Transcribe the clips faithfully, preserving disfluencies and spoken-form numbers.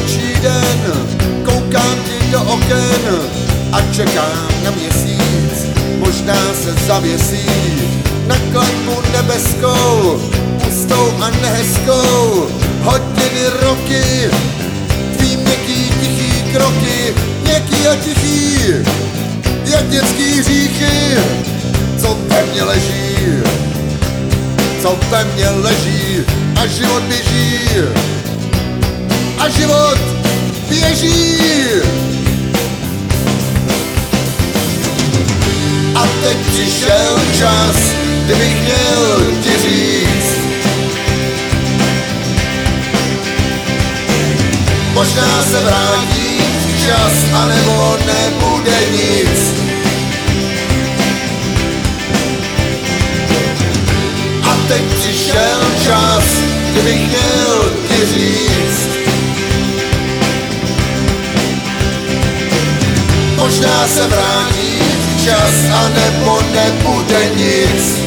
končí den, koukám ti do oken a čekám na měsíc, možná se zavěsí na klenbu nebeskou, pustou a nehezkou. Hodiny, roky, tvý měkký, tichý kroky, měkký a tichý, jak dětský hříchy, co ve mně leží, co ve mně leží, a život běží, a život běží. A teď přišel čas, kdybych měl ti říct, možná se vrátí čas, anebo nebude nic. A teď přišel čas, kdybych měl ti říct, možná se vrátí čas, anebo nebude nic.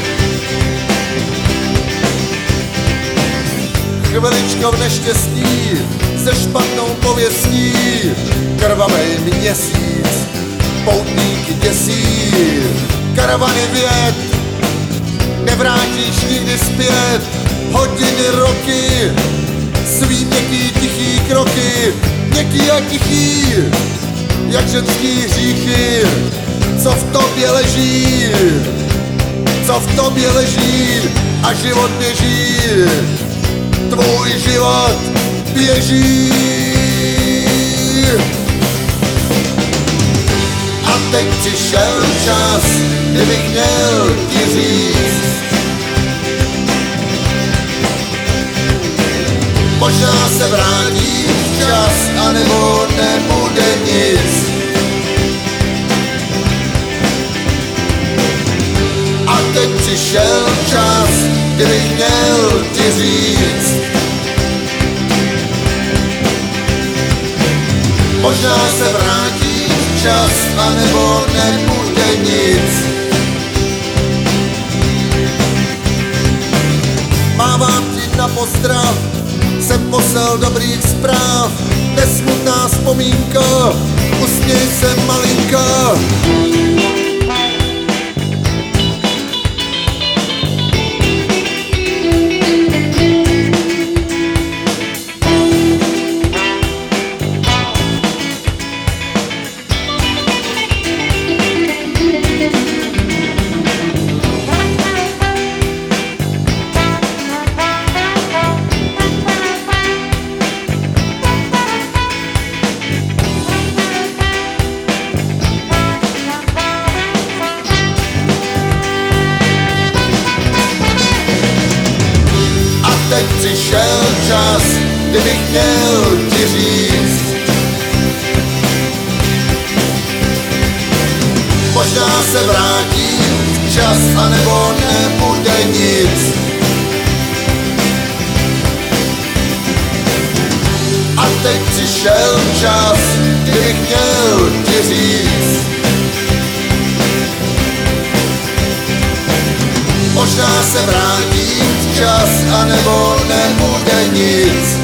Chviličko v neštěstí se špatnou pověstí, krvavej měsíc, poutníky děsí, karavany věd, nevrátíš nikdy zpět. Hodiny, roky, svý měkký, tichý kroky, měkký a tichý, jak ženský hříchy, co v tobě leží, co v tobě leží, a život běží, tvůj život běží. A teď přišel čas, kdybych měl ti říct, možná se vrátí čas, anebo nebude nic. A teď přišel čas, kdybych měl ti říct, možná se vrátí čas, anebo nebude nic. Mávám ti na pozdrav, jsem poslal dobrých zpráv, nesmutná vzpomínka, usměj se malinka. Teď přišel čas, kdybych měl ti říct, možná se vrátí čas, anebo nebude nic. A teď přišel čas, kdybych měl ti říct, možná se vrátí čas, anebo nebude nic.